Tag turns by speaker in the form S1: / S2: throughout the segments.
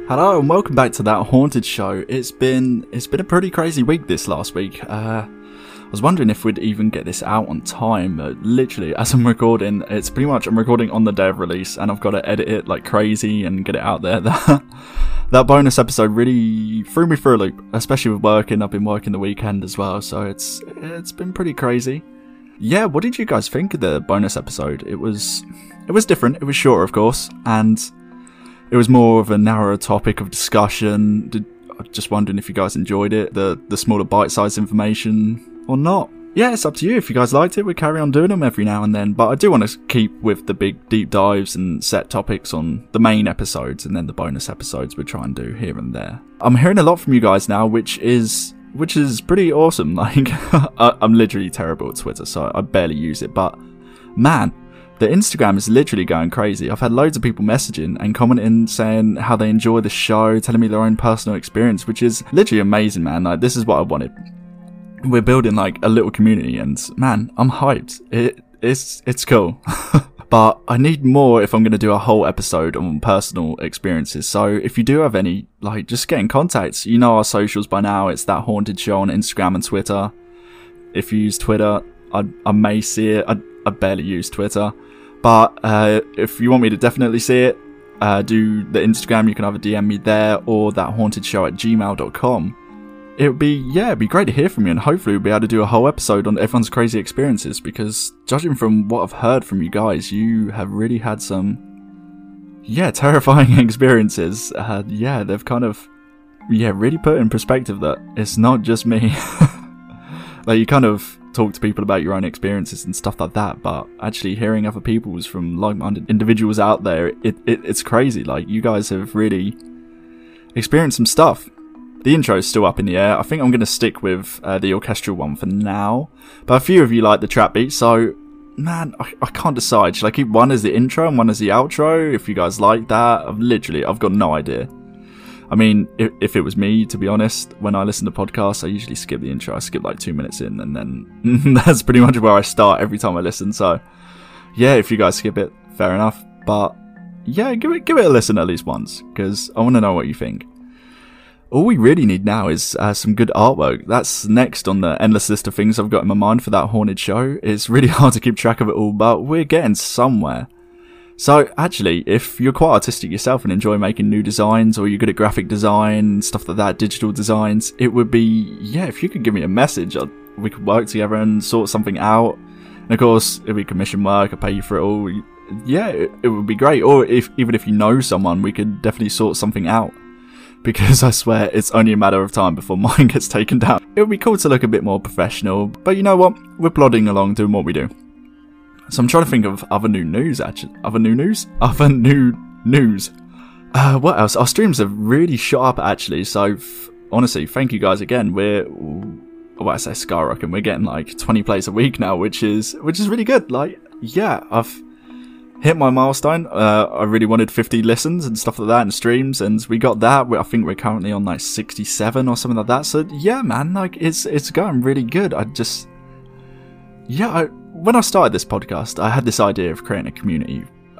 S1: Hello and welcome back to That Haunted Show. It's been a pretty crazy week this last week. I was wondering if we'd even get this out on time. Literally, as I'm recording, it's pretty much I'm recording on the day of release, and I've got to edit it like crazy and get it out there. That bonus episode really threw me for a loop, especially with working. I've been working the weekend as well, so it's been pretty crazy. Yeah, what did you guys think of the bonus episode? It was different. It was shorter, of course, and it was more of a narrower topic of discussion. Just wondering if you guys enjoyed it, the smaller bite-sized information or not. Yeah, it's up to you. If you guys liked it, we'll carry on doing them every now and then. But I do want to keep with the big deep dives and set topics on the main episodes, and then the bonus episodes we'll try and do here and there. I'm hearing a lot from you guys now, which is pretty awesome. Like, I'm literally terrible at Twitter, so I barely use it. But man, the Instagram is literally going crazy. I've had loads of people messaging and commenting saying how they enjoy the show, telling me their own personal experience, which is literally amazing, man. Like, this is what I wanted. We're building like a little community, and man, I'm hyped. It's cool. But I need more if I'm going to do a whole episode on personal experiences. So if you do have any, like, just get in contact. You know our socials by now. It's That Haunted Show on Instagram and Twitter. If you use Twitter, I may see it. I barely use Twitter. But if you want me to definitely see it, do the Instagram. You can either DM me there or thathauntedshow@gmail.com. It'd be great to hear from you, and hopefully we'll be able to do a whole episode on everyone's crazy experiences, because judging from what I've heard from you guys, you have really had some, terrifying experiences. They've kind of, really put in perspective that it's not just me. Like, you kind of talk to people about your own experiences and stuff like that, but actually hearing other people's from like-minded individuals out there, it's crazy. Like, you guys have really experienced some stuff. The intro is still up in the air. I think I'm going to stick with the orchestral one for now, but a few of you like the trap beat, so man, I can't decide. Should I keep one as the intro and one as the outro? If you guys like that, I've got no idea. I mean, if it was me, to be honest, when I listen to podcasts, I usually skip the intro. I skip like 2 minutes in, and then that's pretty much where I start every time I listen. So, yeah, if you guys skip it, fair enough. But yeah, give it a listen at least once, because I want to know what you think. All we really need now is some good artwork. That's next on the endless list of things I've got in my mind for That Haunted Show. It's really hard to keep track of it all, but we're getting somewhere. So, actually, if you're quite artistic yourself and enjoy making new designs, or you're good at graphic design, stuff like that, digital designs, it would be, if you could give me a message, we could work together and sort something out. And of course, if we commission work, I pay you for it all. It would be great. Or even if you know someone, we could definitely sort something out. Because I swear, it's only a matter of time before mine gets taken down. It would be cool to look a bit more professional, but you know what? We're plodding along doing what we do. So I'm trying to think of other new news, actually. Other new news. What else? Our streams have really shot up, actually. So, honestly, thank you guys again. I say skyrocketing. We're getting like 20 plays a week now, which is really good. Like, I've hit my milestone. I really wanted 50 listens and stuff like that and streams, and we got that. I think we're currently on like 67 or something like that. So, yeah, man, like, it's going really good. When I started this podcast, I had this idea of creating a community.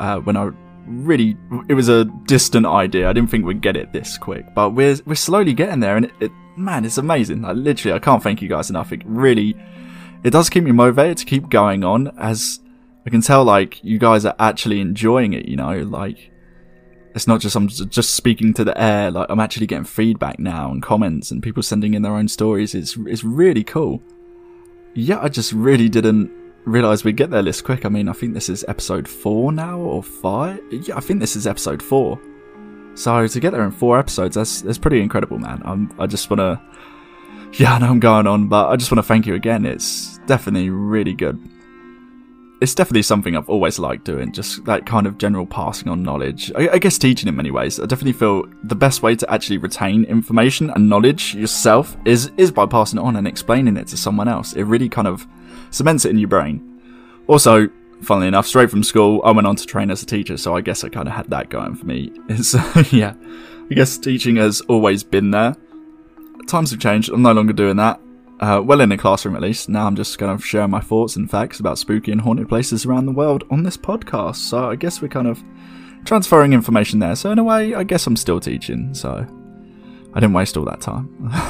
S1: It was a distant idea. I didn't think we'd get it this quick, but we're slowly getting there, and it's amazing. Like, literally, I can't thank you guys enough. It does keep me motivated to keep going on, as I can tell, like, you guys are actually enjoying it, you know, like, it's not just I'm just speaking to the air. Like, I'm actually getting feedback now and comments and people sending in their own stories. It's really cool. Yeah, I just really didn't realise we'd get there this quick. I mean, I think this is episode 4 now, or 5? Yeah, I think this is episode 4. So to get there in 4 episodes, that's pretty incredible, man. I just want to... I know I'm going on, but I just want to thank you again. It's definitely really good. It's definitely something I've always liked doing, just that kind of general passing on knowledge. I guess teaching in many ways. I definitely feel the best way to actually retain information and knowledge yourself is by passing it on and explaining it to someone else. It really kind of cements it in your brain. Also, funnily enough, straight from school, I went on to train as a teacher, so I guess I kind of had that going for me. I guess teaching has always been there. Times have changed. I'm no longer doing that. Well, in a classroom at least. Now I'm just kind of sharing my thoughts and facts about spooky and haunted places around the world on this podcast. So I guess we're kind of transferring information there. So in a way, I guess I'm still teaching, so I didn't waste all that time.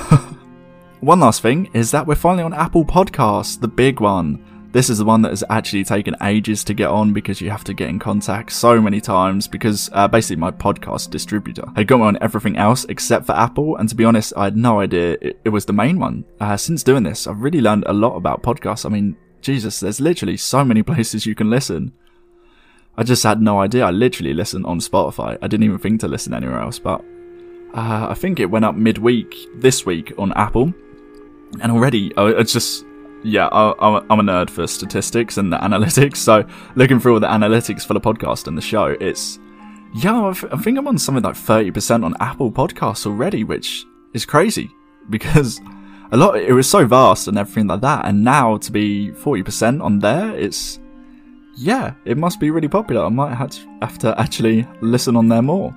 S1: One last thing is that we're finally on Apple Podcasts, the big one. This is the one that has actually taken ages to get on because you have to get in contact so many times because basically my podcast distributor had got me on everything else except for Apple, and to be honest, I had no idea it was the main one. Since doing this, I've really learned a lot about podcasts. I mean, Jesus, there's literally so many places you can listen. I just had no idea. I literally listened on Spotify. I didn't even think to listen anywhere else, but I think it went up midweek this week on Apple, and already it's just... Yeah, I'm a nerd for statistics and the analytics, so looking through all the analytics for the podcast and the show, it's... Yeah, I think I'm on something like 30% on Apple Podcasts already, which is crazy, because it was so vast and everything like that, and now to be 40% on there, it's... Yeah, it must be really popular. I might have to actually listen on there more.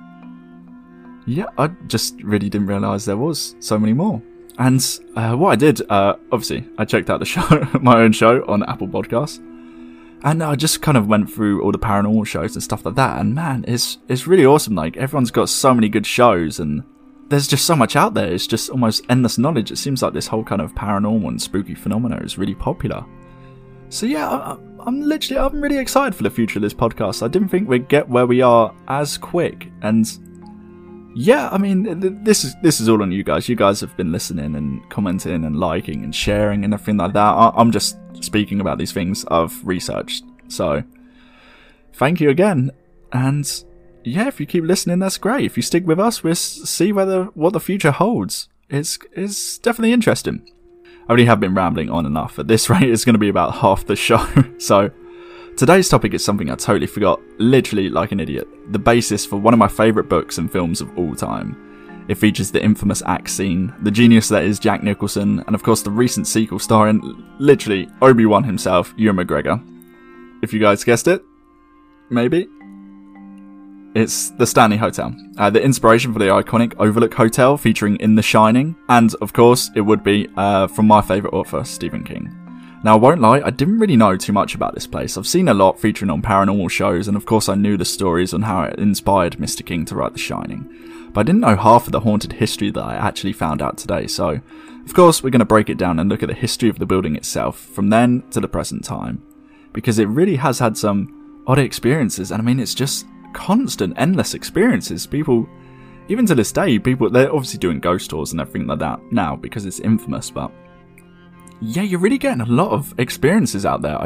S1: Yeah, I just really didn't realise there was so many more. And what I did, obviously, I checked out the show, my own show on Apple Podcasts, and I just kind of went through all the paranormal shows and stuff like that. And man, it's really awesome. Like, everyone's got so many good shows, and there's just so much out there. It's just almost endless knowledge. It seems like this whole kind of paranormal and spooky phenomena is really popular. So yeah, I'm really excited for the future of this podcast. I didn't think we'd get where we are as quick, and yeah, I mean, this is all on you guys. You guys have been listening and commenting and liking and sharing and everything like that. I'm just speaking about these things I've researched. So, thank you again. And yeah, if you keep listening, that's great. If you stick with us, we'll see what the future holds. It's definitely interesting. I already have been rambling on enough. At this rate, it's going to be about half the show. So, today's topic is something I totally forgot, literally like an idiot. The basis for one of my favourite books and films of all time. It features the infamous axe scene, the genius that is Jack Nicholson, and of course the recent sequel starring, literally, Obi-Wan himself, Ewan McGregor. If you guys guessed it, maybe? It's the Stanley Hotel. The inspiration for the iconic Overlook Hotel featuring in The Shining, and of course it would be from my favourite author, Stephen King. Now, I won't lie, I didn't really know too much about this place. I've seen a lot featuring on paranormal shows, and of course I knew the stories on how it inspired Mr. King to write The Shining. But I didn't know half of the haunted history that I actually found out today, so of course we're going to break it down and look at the history of the building itself, from then to the present time. Because it really has had some odd experiences, and I mean, it's just constant, endless experiences. People, even to this day, they're obviously doing ghost tours and everything like that now, because it's infamous, but... Yeah, you're really getting a lot of experiences out there.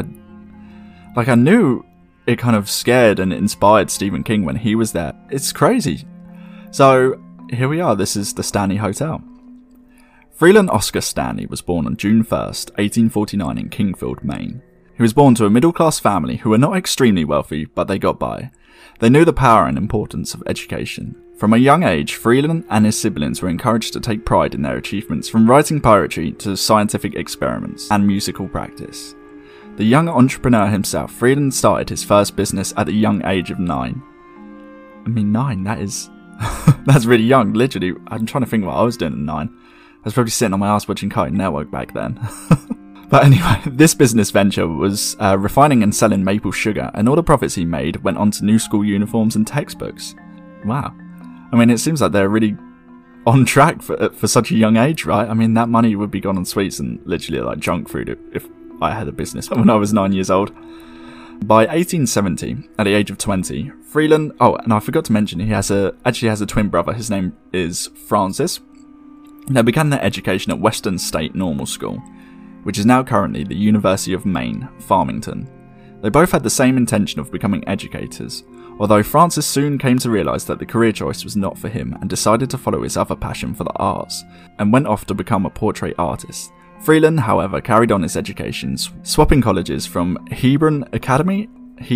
S1: I knew it kind of scared and inspired Stephen King when he was there. It's crazy. So, here we are. This is the Stanley Hotel. Freeland Oscar Stanley was born on June 1st, 1849 in Kingfield, Maine. He was born to a middle-class family who were not extremely wealthy, but they got by. They knew the power and importance of education. From a young age, Freeland and his siblings were encouraged to take pride in their achievements, from writing poetry to scientific experiments and musical practice. The young entrepreneur himself, Freeland started his first business at the young age of 9. I mean, 9, that is... that's really young, literally. I'm trying to think what I was doing at 9. I was probably sitting on my ass watching Cartoon Network back then. But anyway, this business venture was refining and selling maple sugar, and all the profits he made went on to new school uniforms and textbooks. Wow. I mean, it seems like they're really on track for such a young age, right? I mean, that money would be gone on sweets and literally like junk food if I had a business when I was 9 years old. By 1870, at the age of 20, Freeland... Oh, and I forgot to mention, he actually has a twin brother. His name is Francis. They began their education at Western State Normal School, which is now currently the University of Maine, Farmington. They both had the same intention of becoming educators, although Francis soon came to realise that the career choice was not for him and decided to follow his other passion for the arts, and went off to become a portrait artist. Freeland, however, carried on his education, swapping colleges from Hebron Academy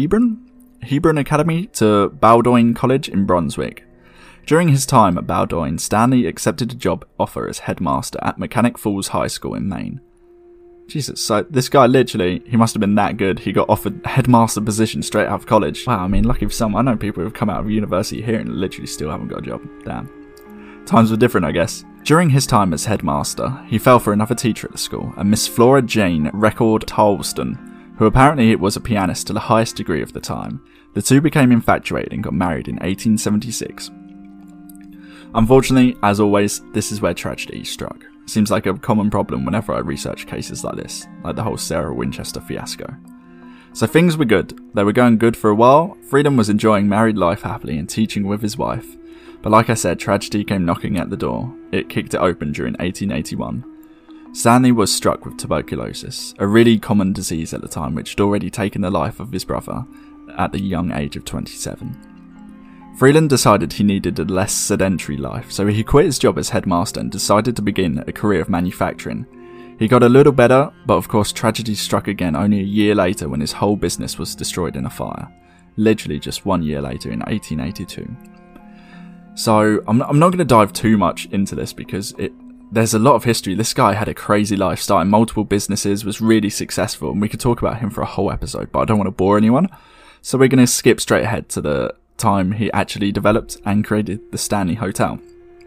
S1: to Bowdoin College in Brunswick. During his time at Bowdoin, Stanley accepted a job offer as headmaster at Mechanic Falls High School in Maine. Jesus, so this guy literally, he must have been that good. He got offered a headmaster position straight out of college. Wow, I mean, lucky for some. I know people who have come out of university here and literally still haven't got a job. Damn. Times were different, I guess. During his time as headmaster, he fell for another teacher at the school, a Miss Flora Jane Record Tarlston, who apparently was a pianist to the highest degree of the time. The two became infatuated and got married in 1876. Unfortunately, as always, this is where tragedy struck. Seems like a common problem whenever I research cases like this, like the whole Sarah Winchester fiasco. So things were good. They were going good for a while. Freeland was enjoying married life happily and teaching with his wife. But like I said, tragedy came knocking at the door. It kicked it open during 1881. Stanley was struck with tuberculosis, a really common disease at the time which had already taken the life of his brother at the young age of 27. Freeland decided he needed a less sedentary life, so he quit his job as headmaster and decided to begin a career of manufacturing. He got a little better, but of course tragedy struck again only a year later when his whole business was destroyed in a fire. Literally just 1 year later in 1882. So I'm not going to dive too much into this because there's a lot of history. This guy had a crazy life, starting multiple businesses, was really successful, and we could talk about him for a whole episode, but I don't want to bore anyone. So we're going to skip straight ahead to the time he actually developed and created the Stanley Hotel.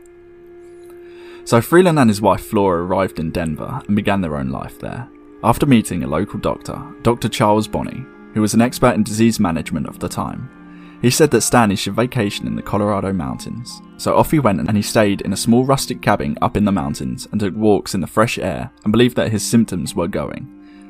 S1: So Freeland and his wife Flora arrived in Denver and began their own life there. After meeting a local doctor, Dr. Charles Bonney, who was an expert in disease management of the time, he said that Stanley should vacation in the Colorado mountains. So off he went and he stayed in a small rustic cabin up in the mountains and took walks in the fresh air and believed that his symptoms were going.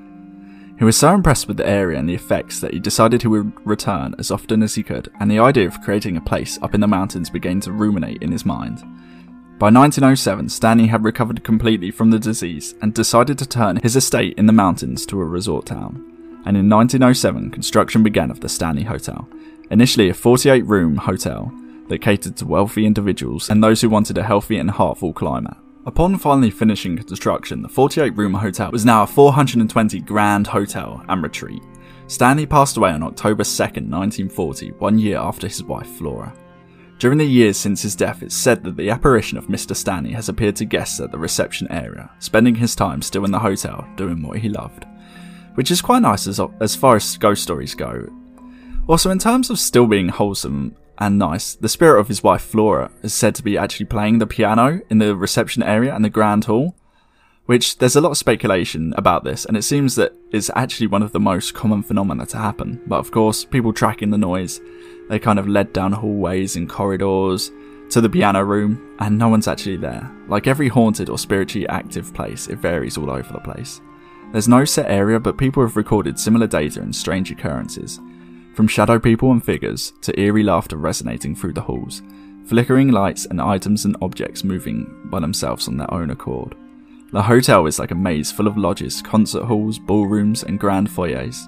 S1: He was so impressed with the area and the effects that he decided he would return as often as he could, and the idea of creating a place up in the mountains began to ruminate in his mind. By 1907, Stanley had recovered completely from the disease and decided to turn his estate in the mountains to a resort town. And in 1907, construction began of the Stanley Hotel, initially a 48-room hotel that catered to wealthy individuals and those who wanted a healthy and heartful climate. Upon finally finishing construction, the 48-room hotel was now a 420 grand hotel and retreat. Stanley passed away on October 2nd, 1940, 1 year after his wife Flora. During the years since his death, it's said that the apparition of Mr. Stanley has appeared to guests at the reception area, spending his time still in the hotel, doing what he loved. Which is quite nice as far as ghost stories go. Also, in terms of still being wholesome and nice, the spirit of his wife Flora is said to be actually playing the piano in the reception area and the grand hall, which there's a lot of speculation about this, and it seems that it's actually one of the most common phenomena to happen. But of course, people tracking the noise, they kind of led down hallways and corridors to the piano room, and no one's actually there. Like every haunted or spiritually active place, it varies all over the place. There's no set area, but people have recorded similar data and strange occurrences. From shadow people and figures, to eerie laughter resonating through the halls, flickering lights and items and objects moving by themselves on their own accord. The hotel is like a maze full of lodges, concert halls, ballrooms and grand foyers.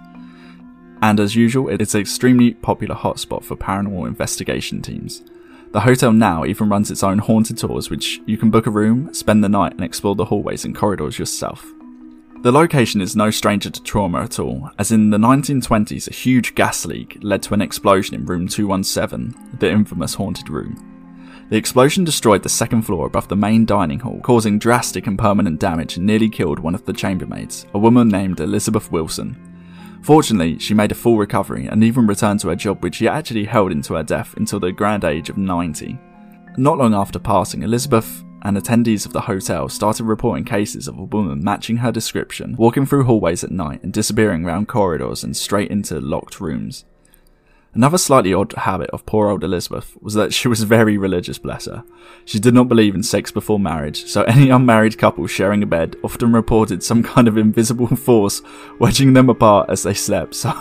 S1: And as usual, it is an extremely popular hotspot for paranormal investigation teams. The hotel now even runs its own haunted tours, which you can book a room, spend the night and explore the hallways and corridors yourself. The location is no stranger to trauma at all, as in the 1920s a huge gas leak led to an explosion in room 217, the infamous haunted room. The explosion destroyed the second floor above the main dining hall, causing drastic and permanent damage and nearly killed one of the chambermaids, a woman named Elizabeth Wilson. Fortunately, she made a full recovery and even returned to her job, which she actually held into her death until the grand age of 90. Not long after passing, Elizabeth and attendees of the hotel started reporting cases of a woman matching her description, walking through hallways at night and disappearing around corridors and straight into locked rooms. Another slightly odd habit of poor old Elizabeth was that she was very religious, bless her. She did not believe in sex before marriage, so any unmarried couple sharing a bed often reported some kind of invisible force wedging them apart as they slept, so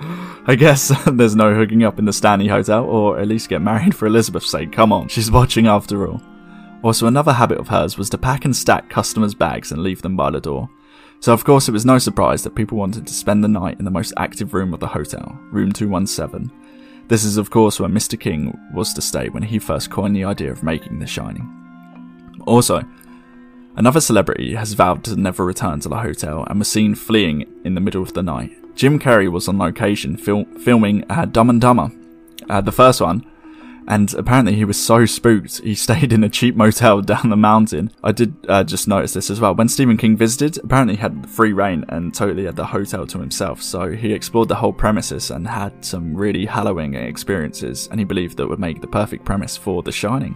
S1: I guess there's no hooking up in the Stanley Hotel, or at least get married for Elizabeth's sake. Come on, she's watching after all. Also, another habit of hers was to pack and stack customers' bags and leave them by the door. So of course it was no surprise that people wanted to spend the night in the most active room of the hotel, room 217. This is of course where Mr. King was to stay when he first coined the idea of making The Shining. Also, another celebrity has vowed to never return to the hotel and was seen fleeing in the middle of the night. Jim Carrey was on location filming Dumb and Dumber, the first one, and apparently he was so spooked he stayed in a cheap motel down the mountain. I did just notice this as well. When Stephen King visited, apparently he had free reign and totally had the hotel to himself, so he explored the whole premises and had some really harrowing experiences, and he believed that would make the perfect premise for The Shining.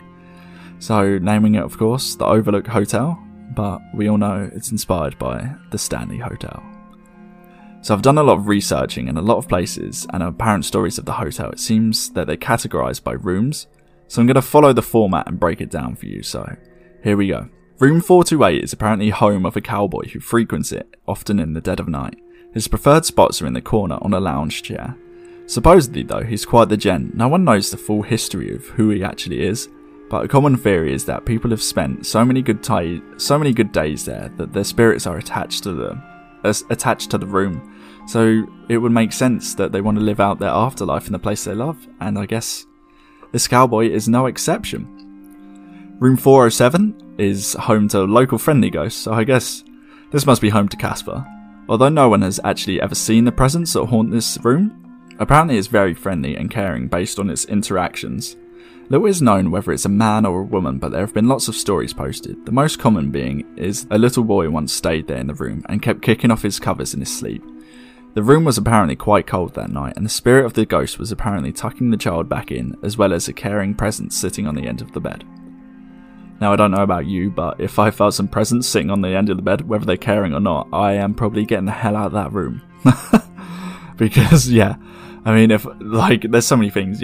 S1: So naming it of course the Overlook Hotel, but we all know it's inspired by the Stanley Hotel. So I've done a lot of researching in a lot of places and apparent stories of the hotel. It seems that they're categorised by rooms. So I'm going to follow the format and break it down for you. So here we go. Room 428 is apparently home of a cowboy who frequents it, often in the dead of night. His preferred spots are in the corner on a lounge chair. Supposedly though, he's quite the gent. No one knows the full history of who he actually is, but a common theory is that people have spent so many good days there that their spirits are attached to the room. So it would make sense that they want to live out their afterlife in the place they love, and I guess this cowboy is no exception. Room 407 is home to local friendly ghosts, so I guess this must be home to Casper. Although no one has actually ever seen the presence that haunt this room, apparently it's very friendly and caring based on its interactions. Little is known whether it's a man or a woman, but there have been lots of stories posted. The most common being is a little boy once stayed there in the room and kept kicking off his covers in his sleep. The room was apparently quite cold that night, and the spirit of the ghost was apparently tucking the child back in, as well as a caring presence sitting on the end of the bed. Now I don't know about you, but if I felt some presence sitting on the end of the bed, whether they're caring or not, I am probably getting the hell out of that room. Because yeah, I mean, if there's so many things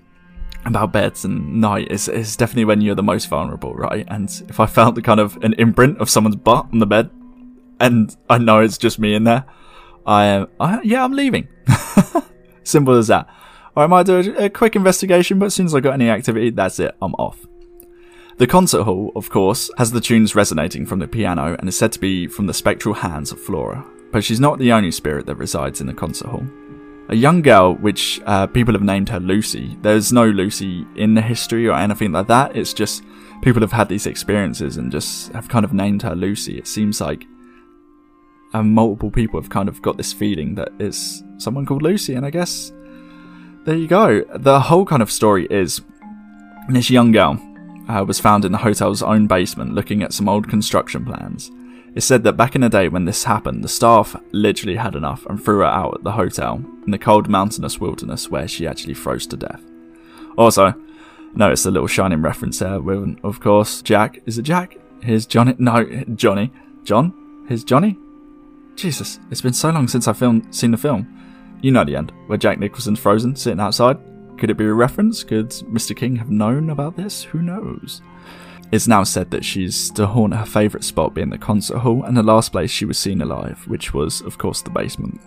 S1: about beds and night, it's definitely when you're the most vulnerable, right? And if I felt the kind of an imprint of someone's butt on the bed, and I know it's just me in there, I'm leaving. Simple as that. Or I might do a quick investigation, but as soon as I got any activity, that's it, I'm off. The concert hall, of course, has the tunes resonating from the piano and is said to be from the spectral hands of Flora, but she's not the only spirit that resides in the concert hall. A young girl, which people have named her Lucy. There's no Lucy in the history or anything like that, it's just people have had these experiences and just have kind of named her Lucy. It seems like multiple people have kind of got this feeling that it's someone called Lucy, and I guess there you go. The whole kind of story is this young girl was found in the hotel's own basement looking at some old construction plans. It's said that back in the day when this happened, the staff literally had enough and threw her out at the hotel in the cold mountainous wilderness where she actually froze to death. Also, notice the little shining reference there with, of course, Jack. Is it Jack? Here's Johnny. No, Johnny. John? Here's Johnny? Jesus, it's been so long since I've seen the film. You know the end, where Jack Nicholson's frozen, sitting outside. Could it be a reference? Could Mr. King have known about this? Who knows? It's now said that she's to haunt her favourite spot being the concert hall and the last place she was seen alive, which was, of course, the basement.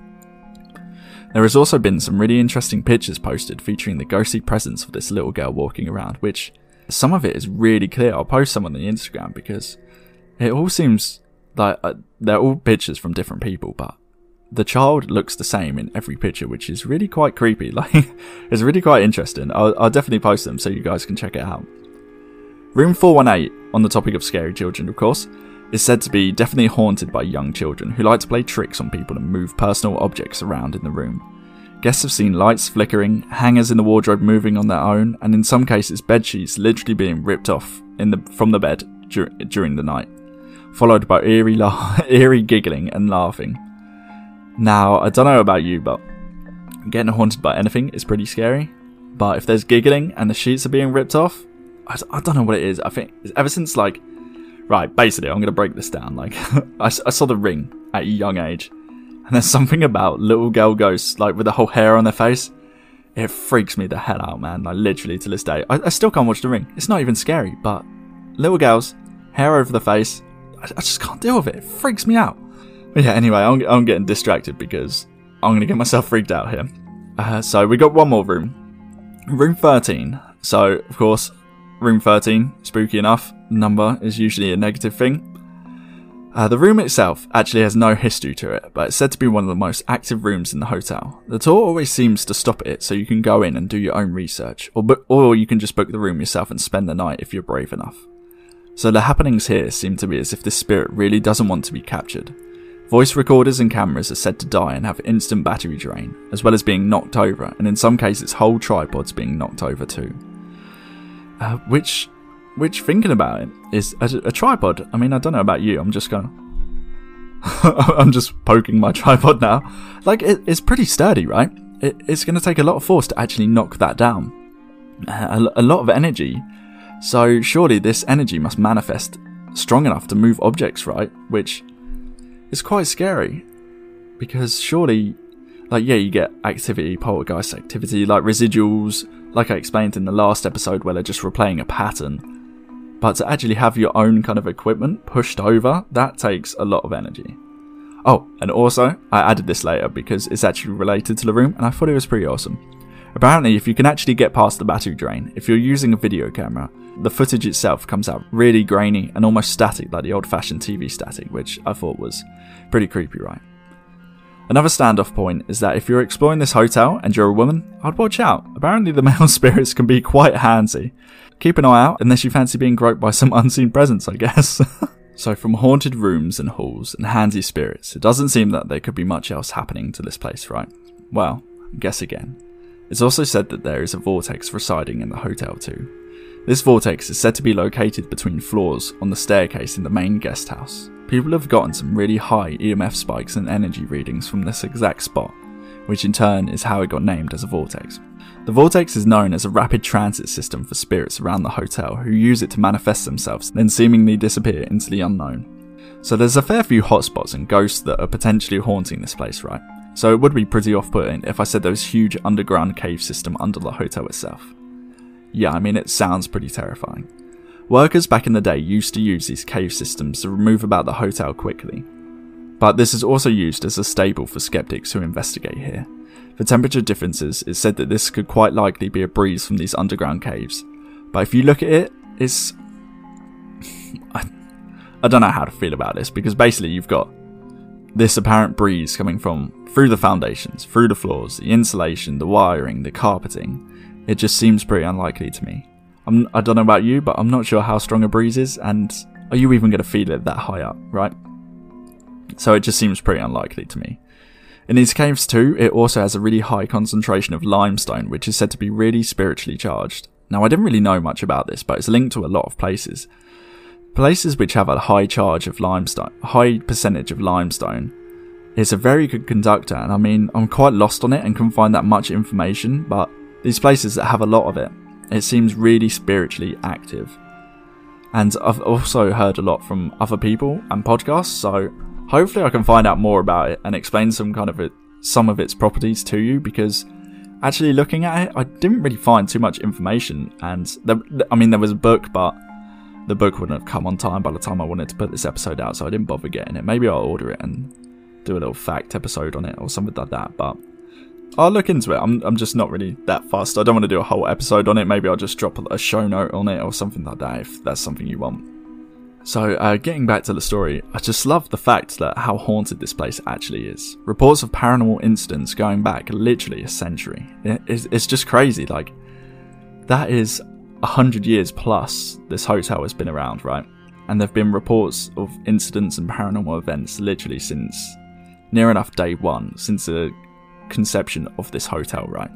S1: There has also been some really interesting pictures posted featuring the ghostly presence of this little girl walking around, which some of it is really clear. I'll post some on the Instagram because it all seems like they're all pictures from different people, but the child looks the same in every picture, which is really quite creepy. It's really quite interesting. I'll definitely post them so you guys can check it out. Room 418, on the topic of scary children, of course, is said to be definitely haunted by young children who like to play tricks on people and move personal objects around in the room. Guests have seen lights flickering, hangers in the wardrobe moving on their own, and in some cases bedsheets literally being ripped off from the bed during the night, followed by eerie giggling and laughing. Now, I don't know about you, but getting haunted by anything is pretty scary. But if there's giggling and the sheets are being ripped off, I don't know what it is. I think ever since basically I'm going to break this down. I saw The Ring at a young age, and there's something about little girl ghosts, with the whole hair on their face. It freaks me the hell out, man. Literally to this day. I still can't watch The Ring. It's not even scary, but little girls, hair over the face, I just can't deal with it. It freaks me out. But yeah, anyway, I'm getting distracted because I'm going to get myself freaked out here. So we got one more room. Room 13. So, of course, room 13, spooky enough, number is usually a negative thing. The room itself actually has no history to it, but it's said to be one of the most active rooms in the hotel. The tour always seems to stop at it so you can go in and do your own research, or you can just book the room yourself and spend the night if you're brave enough. So the happenings here seem to be as if this spirit really doesn't want to be captured. Voice recorders and cameras are said to die and have instant battery drain, as well as being knocked over, and in some cases whole tripods being knocked over too. Which thinking about it, is a tripod. I mean, I don't know about you, I'm just I'm just poking my tripod now. It's pretty sturdy, right? It's going to take a lot of force to actually knock that down. A lot of energy. So surely this energy must manifest strong enough to move objects, right? Which is quite scary. because surely, like, yeah, you get activity, poltergeist activity, like residuals, like I explained in the last episode where they're just replaying a pattern. But to actually have your own kind of equipment pushed over, that takes a lot of energy. Oh, and also, I added this later because it's actually related to the room, and I thought it was pretty awesome. Apparently, if you can actually get past the battery drain, if you're using a video camera, the footage itself comes out really grainy and almost static, like the old-fashioned TV static, which I thought was pretty creepy, right? Another standoff point is that if you're exploring this hotel and you're a woman, I'd watch out. Apparently the male spirits can be quite handsy. Keep an eye out unless you fancy being groped by some unseen presence, I guess. So from haunted rooms and halls and handsy spirits, it doesn't seem that there could be much else happening to this place, right? Well, guess again. It's also said that there is a vortex residing in the hotel too. This vortex is said to be located between floors on the staircase in the main guest house. People have gotten some really high EMF spikes and energy readings from this exact spot, which in turn is how it got named as a vortex. The vortex is known as a rapid transit system for spirits around the hotel who use it to manifest themselves, then seemingly disappear into the unknown. So there's a fair few hotspots and ghosts that are potentially haunting this place, right? So it would be pretty off-putting if I said there was a huge underground cave system under the hotel itself. Yeah, I mean, it sounds pretty terrifying. Workers back in the day used to use these cave systems to move about the hotel quickly. But this is also used as a stable for skeptics who investigate here. For temperature differences, it's said that this could quite likely be a breeze from these underground caves. But if you look at it, it's... I don't know how to feel about this, because basically you've got this apparent breeze coming from through the foundations, through the floors, the insulation, the wiring, the carpeting. It just seems pretty unlikely to me. I don't know about you, but I'm not sure how strong a breeze is, and are you even going to feel it that high up, right? So it just seems pretty unlikely to me. In these caves too, it also has a really high concentration of limestone, which is said to be really spiritually charged. Now, I didn't really know much about this, but it's linked to a lot of places. Places which have a high charge of limestone, high percentage of limestone, is a very good conductor, and I mean, I'm quite lost on it and couldn't find that much information, but these places that have a lot of it, it seems really spiritually active. And I've also heard a lot from other people and podcasts, so hopefully I can find out more about it and explain some of its properties to you, because actually looking at it, I didn't really find too much information, and there was a book, but the book wouldn't have come on time by the time I wanted to put this episode out, so I didn't bother getting it. Maybe I'll order it and do a little fact episode on it or something like that, but I'll look into it. I'm just not really that fussed. I don't want to do a whole episode on it. Maybe I'll just drop a show note on it or something like that if that's something you want. So, getting back to the story, I just love the fact that how haunted this place actually is. Reports of paranormal incidents going back literally a century. It's just crazy. Like, that is 100 years plus this hotel has been around, right? And there have been reports of incidents and paranormal events literally since near enough day one, since the conception of this hotel, right?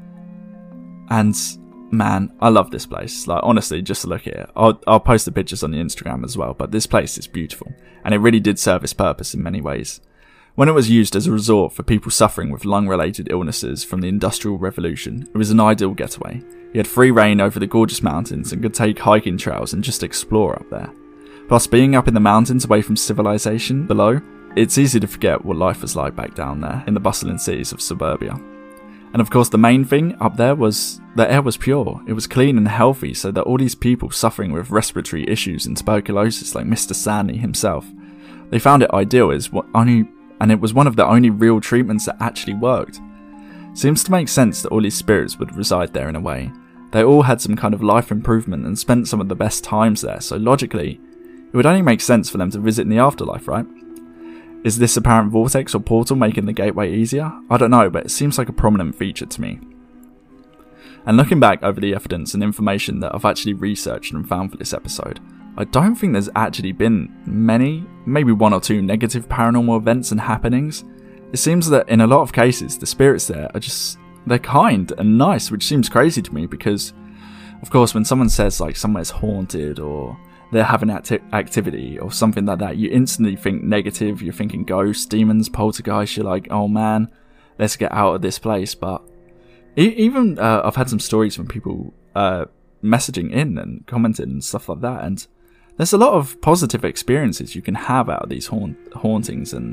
S1: And man, I love this place. Like, honestly, just look at it. I'll post the pictures on the Instagram as well, but this place is beautiful, and it really did serve its purpose in many ways. When it was used as a resort for people suffering with lung-related illnesses from the Industrial Revolution, it was an ideal getaway. You had free reign over the gorgeous mountains and could take hiking trails and just explore up there. Plus, being up in the mountains away from civilization below, it's easy to forget what life was like back down there in the bustling cities of suburbia. And of course, the main thing up there was the air was pure. It was clean and healthy, so that all these people suffering with respiratory issues and tuberculosis, like Mr. Stanley himself, they found it ideal and it was one of the only real treatments that actually worked. Seems to make sense that all these spirits would reside there in a way. They all had some kind of life improvement and spent some of the best times there, so logically, it would only make sense for them to visit in the afterlife, right? Is this apparent vortex or portal making the gateway easier? I don't know, but it seems like a prominent feature to me. And looking back over the evidence and information that I've actually researched and found for this episode, I don't think there's actually been many, maybe one or two negative paranormal events and happenings. It seems that in a lot of cases, the spirits there are they're kind and nice, which seems crazy to me because, of course, when someone says like somewhere's haunted or they're having activity or something like that, you instantly think negative. You're thinking ghosts, demons, poltergeists. You're like, oh man, let's get out of this place. But even I've had some stories from people messaging in and commenting and stuff like that, and there's a lot of positive experiences you can have out of these hauntings and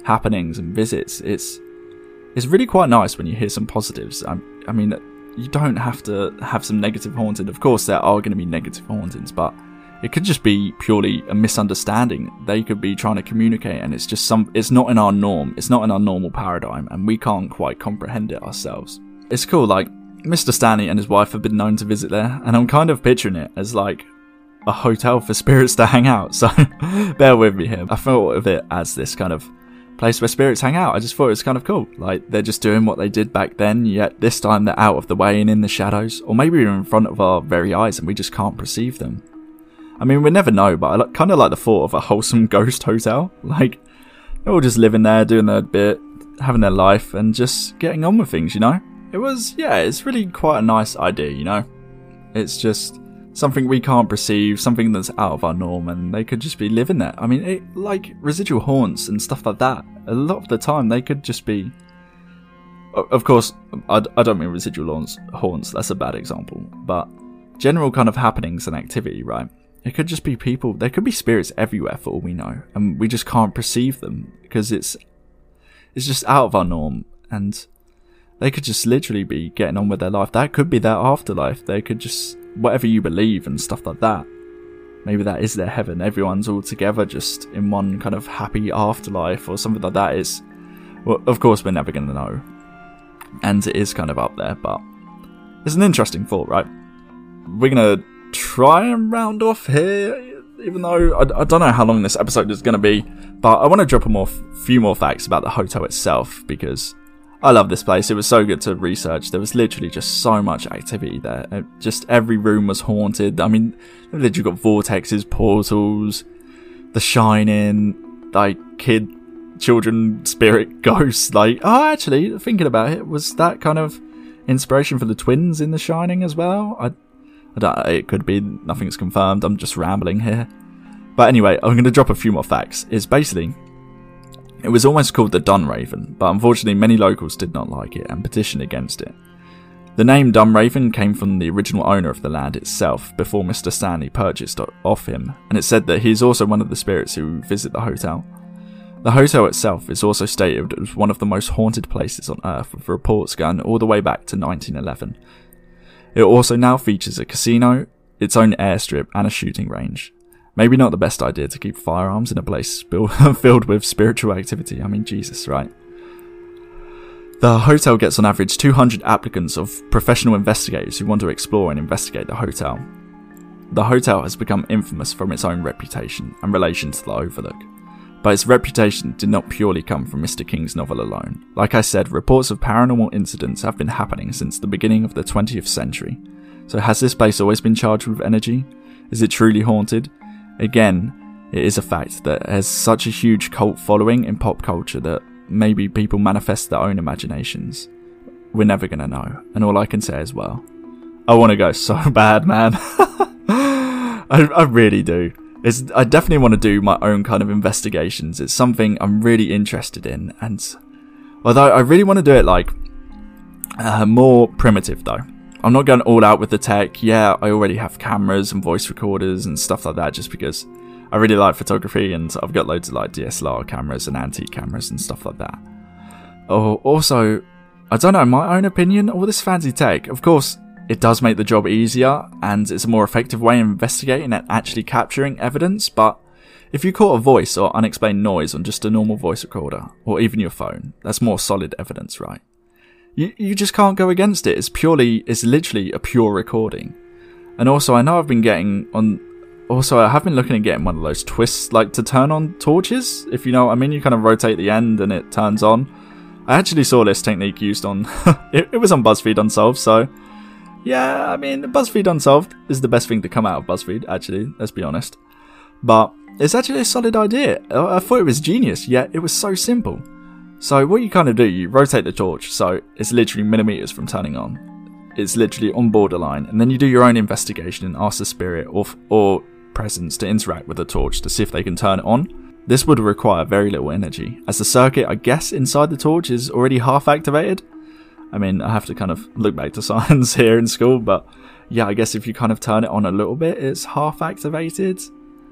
S1: happenings and visits. It's really quite nice when you hear some positives. I mean, you don't have to have some negative haunting. Of course, there are going to be negative hauntings, but it could just be purely a misunderstanding. They could be trying to communicate, and it's not in our norm. It's not in our normal paradigm, and we can't quite comprehend it ourselves. It's cool, like, Mr. Stanley and his wife have been known to visit there, and I'm kind of picturing it as like a hotel for spirits to hang out, so bear with me here. I thought of it as this kind of place where spirits hang out. I just thought it was kind of cool. Like, they're just doing what they did back then, yet this time they're out of the way and in the shadows, or maybe even in front of our very eyes and we just can't perceive them. I mean, we never know, but I kind of like the thought of a wholesome ghost hotel. Like, they're all just living there, doing their bit, having their life, and just getting on with things, you know? It's really quite a nice idea, you know? It's just something we can't perceive, something that's out of our norm, and they could just be living there. I mean, like residual haunts and stuff like that, a lot of the time they could just be... Of course, I don't mean residual haunts, that's a bad example, but general kind of happenings and activity, right? It could just be people, there could be spirits everywhere for all we know, and we just can't perceive them, because it's just out of our norm, and they could just literally be getting on with their life. That could be their afterlife. They could just, whatever you believe and stuff like that, maybe that is their heaven. Everyone's all together just in one kind of happy afterlife or something like that. Well, of course we're never going to know, and it is kind of up there, but it's an interesting thought, right? We're going to try and round off here, even though I don't know how long this episode is going to be, but I want to drop a few more facts about the hotel itself, because I love this place. It was so good to research. There was literally just so much activity there. Just every room was haunted. I mean, you've got vortexes, portals, The Shining, like children, spirit, ghosts. Like, oh, actually, thinking about it, was that kind of inspiration for the twins in The Shining as well? I don't. It could be. Nothing's confirmed. I'm just rambling here. But anyway, I'm going to drop a few more facts. It's basically, it was almost called the Dunraven, but unfortunately many locals did not like it and petitioned against it. The name Dunraven came from the original owner of the land itself before Mr. Stanley purchased it off him, and it's said that he is also one of the spirits who visit the hotel. The hotel itself is also stated as one of the most haunted places on Earth, with reports going all the way back to 1911. It also now features a casino, its own airstrip, and a shooting range. Maybe not the best idea to keep firearms in a place filled with spiritual activity. I mean, Jesus, right? The hotel gets on average 200 applicants of professional investigators who want to explore and investigate the hotel. The hotel has become infamous from its own reputation and relation to the Overlook. But its reputation did not purely come from Mr. King's novel alone. Like I said, reports of paranormal incidents have been happening since the beginning of the 20th century. So has this place always been charged with energy? Is it truly haunted? Again, it is a fact that it has such a huge cult following in pop culture that maybe people manifest their own imaginations. We're never going to know. And all I can say is, well, I want to go so bad, man. I really do. I definitely want to do my own kind of investigations. It's something I'm really interested in. And although I really want to do it like more primitive though. I'm not going all out with the tech. Yeah, I already have cameras and voice recorders and stuff like that just because I really like photography, and I've got loads of like DSLR cameras and antique cameras and stuff like that. Oh, also, I don't know, my own opinion, all this fancy tech, of course, it does make the job easier and it's a more effective way of investigating and actually capturing evidence, but if you caught a voice or unexplained noise on just a normal voice recorder or even your phone, that's more solid evidence, right? You just can't go against it. It's literally a pure recording. And also, I know I have been looking at getting one of those twists, like to turn on torches, if you know what I mean. You kind of rotate the end and it turns on. I actually saw this technique used on, it was on BuzzFeed Unsolved, so yeah, I mean, BuzzFeed Unsolved is the best thing to come out of BuzzFeed, actually, let's be honest. But it's actually a solid idea. I thought it was genius, yet it was so simple. So what you kind of do, you rotate the torch, so it's literally millimeters from turning on. It's literally on borderline, and then you do your own investigation and ask the spirit or presence to interact with the torch to see if they can turn it on. This would require very little energy, as the circuit, I guess, inside the torch is already half activated. I mean, I have to kind of look back to science here in school, but yeah, I guess if you kind of turn it on a little bit, it's half activated.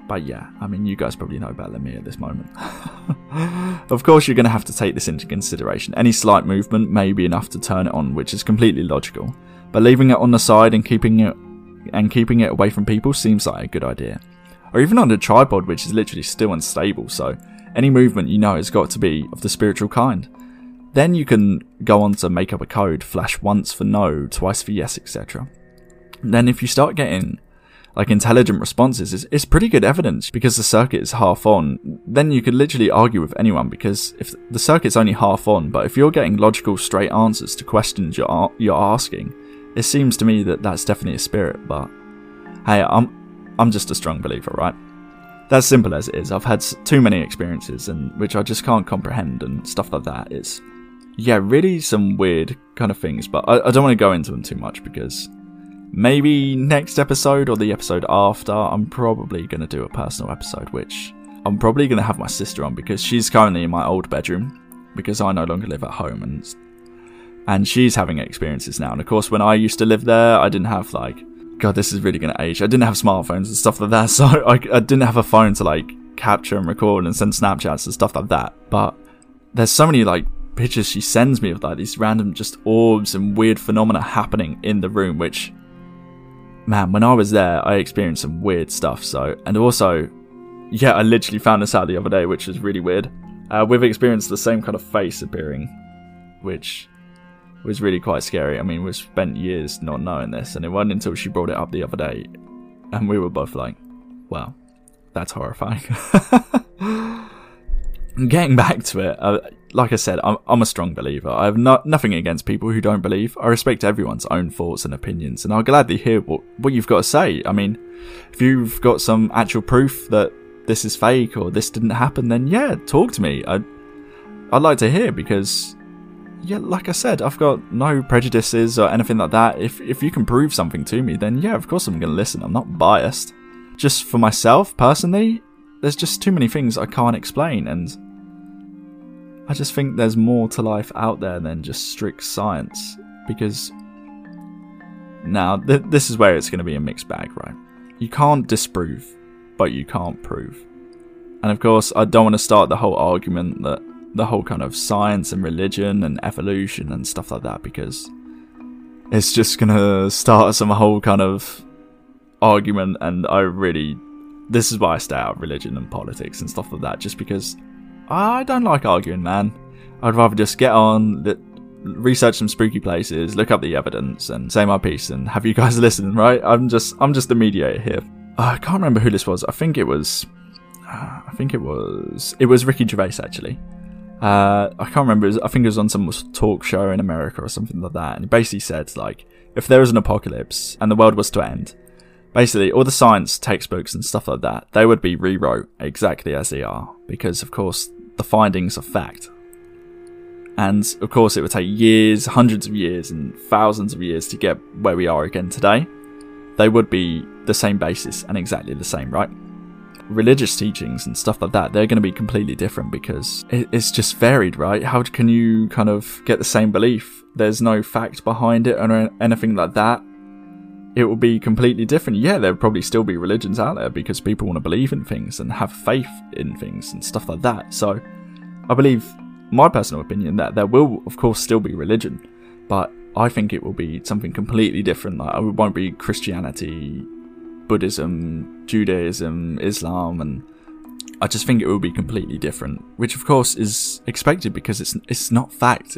S1: But yeah, I mean, you guys probably know better than me at this moment. Of course, you're going to have to take this into consideration. Any slight movement may be enough to turn it on, which is completely logical. But leaving it on the side and keeping it away from people seems like a good idea. Or even on a tripod, which is literally still unstable, so any movement has got to be of the spiritual kind. Then you can go on to make up a code, flash once for no, twice for yes, etc. Then if you start getting intelligent responses, it's pretty good evidence because the circuit is half on. Then you could literally argue with anyone, because if the circuit's only half on, but if you're getting logical, straight answers to questions you're asking, it seems to me that that's definitely a spirit. But hey, I'm just a strong believer, right? That's simple as it is. I've had too many experiences and which I just can't comprehend and stuff like that. It's really some weird kind of things, but I don't want to go into them too much because maybe next episode or the episode after, I'm probably going to do a personal episode, which I'm probably going to have my sister on because she's currently in my old bedroom because I no longer live at home and she's having experiences now. And of course, when I used to live there, I didn't have God, this is really going to age. I didn't have smartphones and stuff like that, so I didn't have a phone to capture and record and send Snapchats and stuff like that. But there's so many pictures she sends me of these random just orbs and weird phenomena happening in the room, which, man, when I was there, I experienced some weird stuff. And also, I literally found this out the other day, which was really weird. We've experienced the same kind of face appearing, which was really quite scary. I mean, we've spent years not knowing this, and it wasn't until she brought it up the other day, and we were both like, wow, that's horrifying. Getting back to it, like I said, I'm a strong believer. I have nothing against people who don't believe. I respect everyone's own thoughts and opinions, and I'll gladly hear what you've got to say. I mean, if you've got some actual proof that this is fake or this didn't happen, then talk to me. I'd like to hear, because like I said, I've got no prejudices or anything like that. If you can prove something to me, then of course I'm going to listen. I'm not biased. Just for myself, personally, there's just too many things I can't explain, and I just think there's more to life out there than just strict science, because now this is where it's going to be a mixed bag, right? You can't disprove, but you can't prove. And of course, I don't want to start the whole argument that the whole kind of science and religion and evolution and stuff like that, because it's just going to start some whole kind of argument, and this is why I stay out of religion and politics and stuff like that, just because I don't like arguing, man. I'd rather just get on, research some spooky places, look up the evidence, and say my piece, and have you guys listen, right? I'm just the mediator here. I can't remember who this was. I think it was Ricky Gervais, actually. I can't remember. I think it was on some talk show in America or something like that, and he basically said, if there was an apocalypse and the world was to end, basically all the science textbooks and stuff like that, they would be rewrote exactly as they are, because of course the findings are fact. And of course it would take years, hundreds of years and thousands of years to get where we are again today. They would be the same basis and exactly the same, right? Religious teachings and stuff like that, they're going to be completely different, because it's just varied, right? How can you kind of get the same belief? There's no fact behind it or anything like that. It will be completely different. There'll probably still be religions out there because people want to believe in things and have faith in things and stuff like that. So I believe, my personal opinion, that there will of course still be religion, but I think it will be something completely different. It won't be Christianity, Buddhism, Judaism, Islam, and I just think it will be completely different, which of course is expected because it's not fact.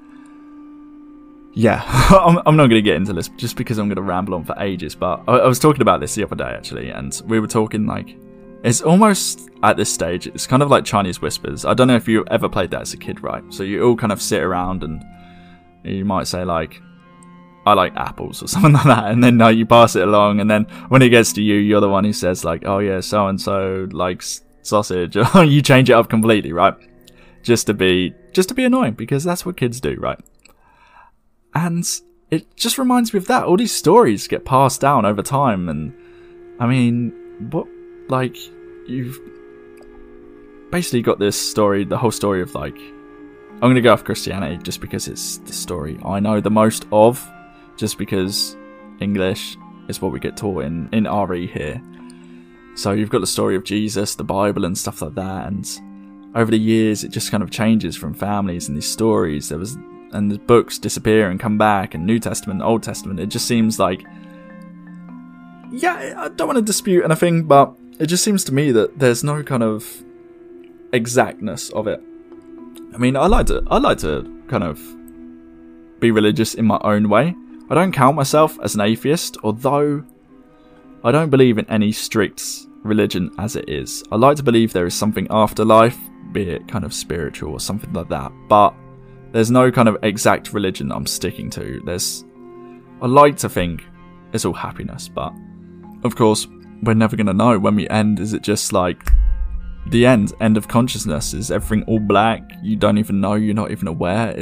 S1: I'm not going to get into this just because I'm going to ramble on for ages, but I was talking about this the other day actually, and we were talking it's almost at this stage, it's kind of like Chinese whispers. I don't know if you ever played that as a kid, right? So you all kind of sit around and you might say I like apples or something like that, and then you pass it along, and then when it gets to you're the one who says oh yeah, so and so likes sausage, or you change it up completely, right? Just to be annoying, because that's what kids do, right? And it just reminds me of that. All these stories get passed down over time, and I mean, you've basically got this story, the whole story of I'm going to go off Christianity just because it's the story I know the most of, just because English is what we get taught in RE here. So you've got the story of Jesus, the Bible and stuff like that, and over the years it just kind of changes from families and these stories. And the books disappear and come back, and New Testament, Old Testament. It just seems like, yeah, I don't want to dispute anything, but it just seems to me that there's no kind of exactness of it. I mean, I like to kind of be religious in my own way. I don't count myself as an atheist, although I don't believe in any strict religion as it is. I like to believe there is something after life, be it kind of spiritual or something like that, but there's no kind of exact religion that I'm sticking to. I like to think it's all happiness, but of course, we're never going to know when we end. Is it just like the end of consciousness? Is everything all black? You don't even know, you're not even aware.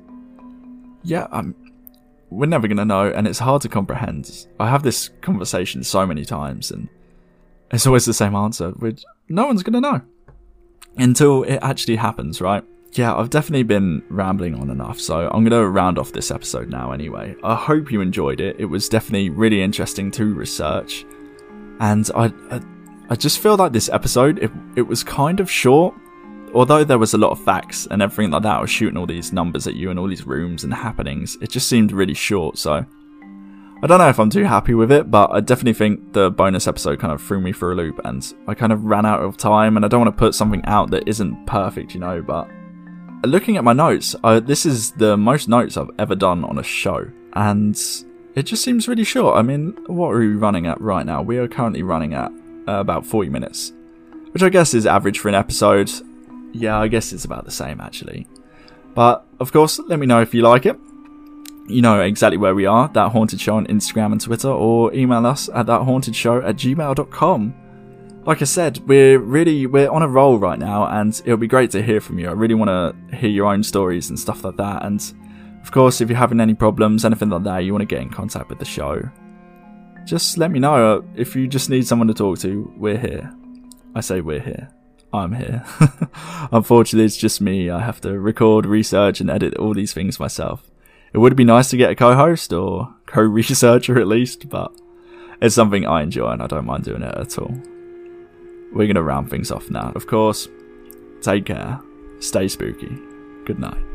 S1: We're never going to know, and it's hard to comprehend. I have this conversation so many times, and it's always the same answer, which no one's going to know until it actually happens, right? Yeah, I've definitely been rambling on enough, so I'm going to round off this episode now anyway. I hope you enjoyed it. It was definitely really interesting to research, and I just feel like this episode, it was kind of short. Although there was a lot of facts and everything like that, I was shooting all these numbers at you and all these rooms and happenings. It just seemed really short, so I don't know if I'm too happy with it, but I definitely think the bonus episode kind of threw me for a loop, and I kind of ran out of time, and I don't want to put something out that isn't perfect, but looking at my notes, this is the most notes I've ever done on a show, and it just seems really short. I mean, what are we running at right now? We are currently running at about 40 minutes, which I guess is average for an episode. Yeah, I guess it's about the same, actually. But, of course, let me know if you like it. You know exactly where we are, That Haunted Show on Instagram and Twitter, or email us at thathauntedshow@gmail.com. Like I said, we're on a roll right now, and it'll be great to hear from you. I really want to hear your own stories and stuff like that. And, of course, if you're having any problems, anything like that, you want to get in contact with the show, just let me know. If you just need someone to talk to, we're here. I say we're here. I'm here. Unfortunately, it's just me. I have to record, research, and edit all these things myself. It would be nice to get a co-host or co-researcher at least, but it's something I enjoy and I don't mind doing it at all. We're going to round things off now. Of course, take care, stay spooky, good night.